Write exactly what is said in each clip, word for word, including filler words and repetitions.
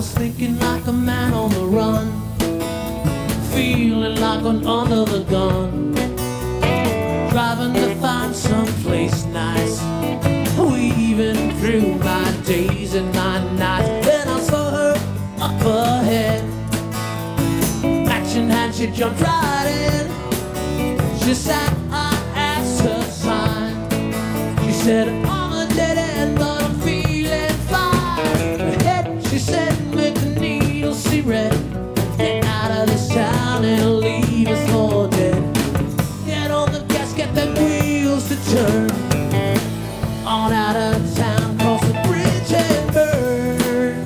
was thinking like a man on the run, feeling like I'm under the gun, driving to find some place nice, weaving through my days and my nights. Then I saw her up ahead, action hand, she jumped right in. She said, I asked her sign. She said, I'm a dead end, but I'm feeling fine. Ahead, she said, make the needle see red. Get out of this town and leave us for dead. Get on the gas, get them wheels to turn. On out of town, cross the bridge and burn.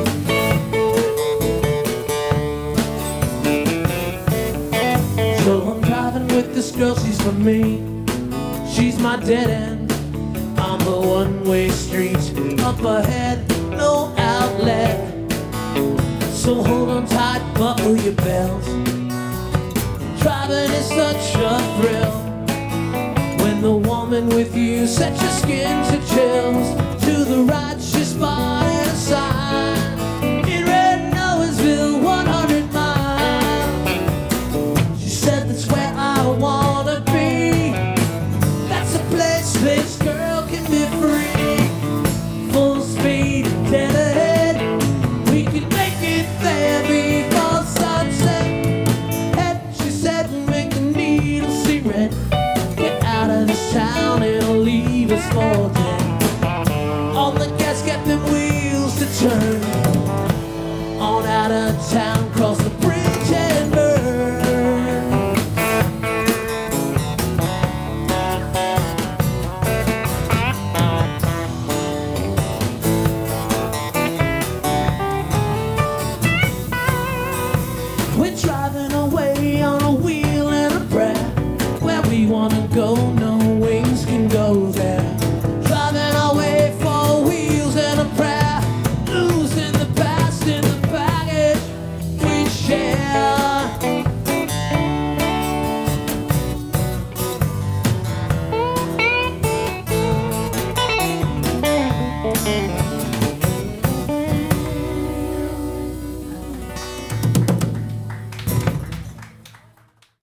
So I'm driving with this girl, she's for me. She's my dead end. I'm a one-way street. Up ahead, no outlet. So hold on tight, buckle your belts. Driving is such a thrill. When the woman with you sets your skin to chills. To the right, she spotted a sign in red Noahsville, one hundred miles. She said, that's where I wanna be. That's a place this girl can be free. Full speed, dead ahead. We can make it there before sunset. Head, she said, make the needle see red. Get out of this town, it'll leave us for dead. On the gas, get them wheels to turn. On out of town.